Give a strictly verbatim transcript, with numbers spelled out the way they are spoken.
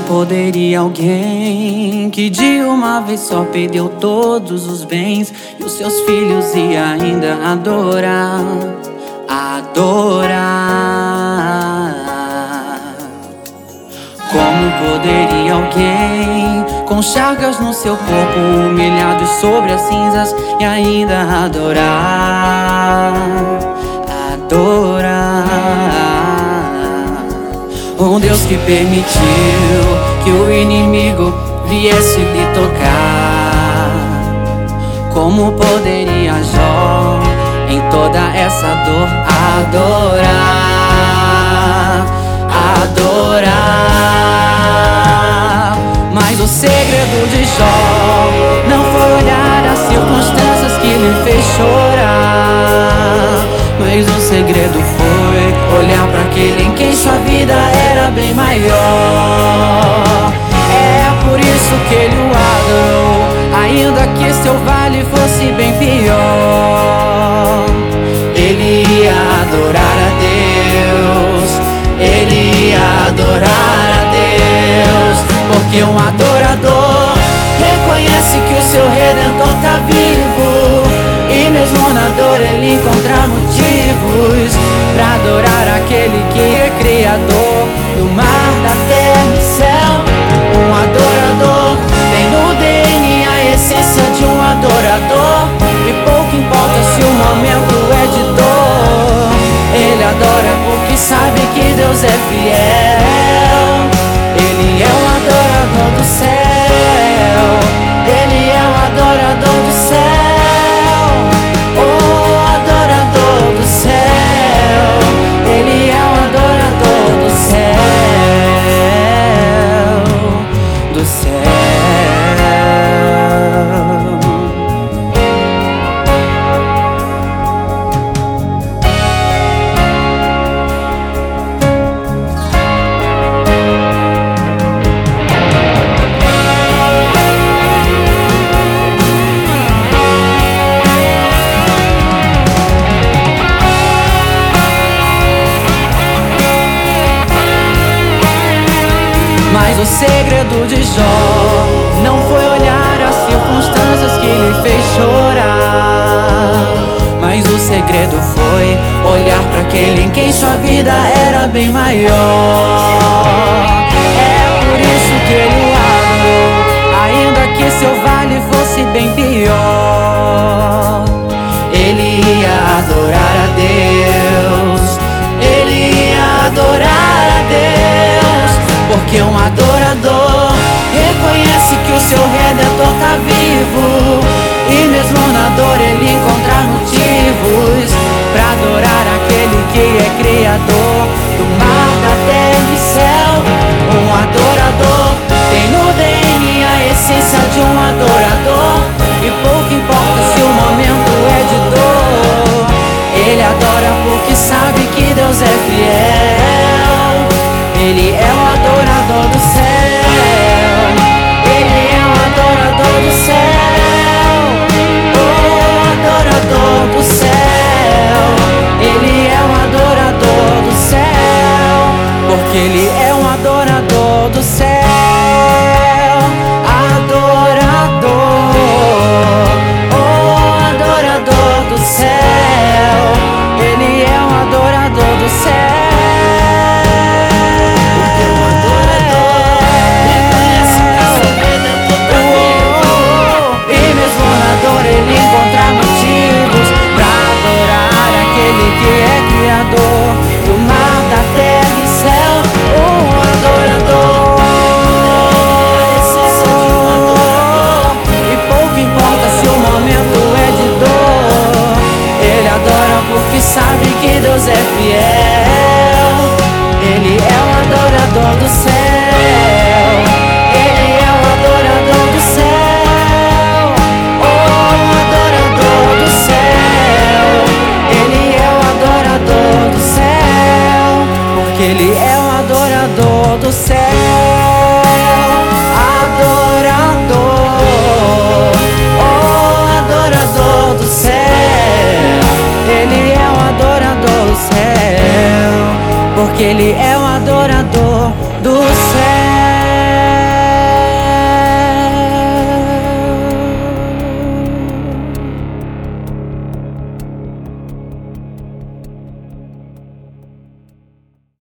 poderia alguém que de uma vez só perdeu todos os bens e os seus filhos e ainda adorar, adorar? Como poderia alguém com chagas no seu corpo, humilhado sobre as cinzas e ainda adorar, adorar? Um Deus que permitiu que o inimigo viesse lhe tocar. Como poderia Jó em toda essa dor adorar, adorar? Mas o segredo de Jó não foi olhar as circunstâncias que lhe fez chorar, mas o segredo foi olhar para aquele em quem sua vida era bem maior. É por isso que ele o adorou, ainda que seu vale fosse bem pior. Ele ia adorar a Deus, ele ia adorar a Deus, porque um adorador reconhece que o seu Redentor tá vivo, e mesmo na dor ele encontra motivos pra adorar aquele que é Criador do mar, da terra e céu. Um adorador tem no D N A a essência de um adorador, e pouco importa se o momento é de dor. Ele adora porque sabe que Deus é fiel. Ele é o adorador do céu, ele é o adorador do céu, o adorador do céu. Ele é o adorador do céu, do céu. Mas o segredo de Jó não foi olhar as circunstâncias que lhe fez chorar, mas o segredo foi olhar para aquele em quem sua vida era bem maior. É por isso que ele o adorou, ainda que seu vale fosse bem pior. Ele ia adorar a Deus, ele ia adorar a Deus, porque um adorador reconhece que o seu Redentor tá vivo, e mesmo na dor ele encontra motivos pra adorar aquele que é Criador do mar, da terra e céu. Um adorador tem no D N A a essência de um adorador, e pouco importa se o momento é de dor. Ele adora porque sabe que Deus é fiel. Ele é o adorador do céu, ele é o adorador do céu, o adorador do céu. Ele é o adorador do céu, porque ele é um adorador do céu, adorador, o adorador do céu. Ele é um adorador do céu. Ele encontra motivos pra adorar aquele que é Criador do mar, da terra e céu. Um adorador, essência de um adorador, e pouco importa se o momento é de dor. Ele adora porque sabe que Deus é fiel. Ele é o adorador do céu, ele é o adorador do céu, ele é o adorador do céu, adorador, oh adorador do céu. Ele é o adorador do céu, porque ele é o adorador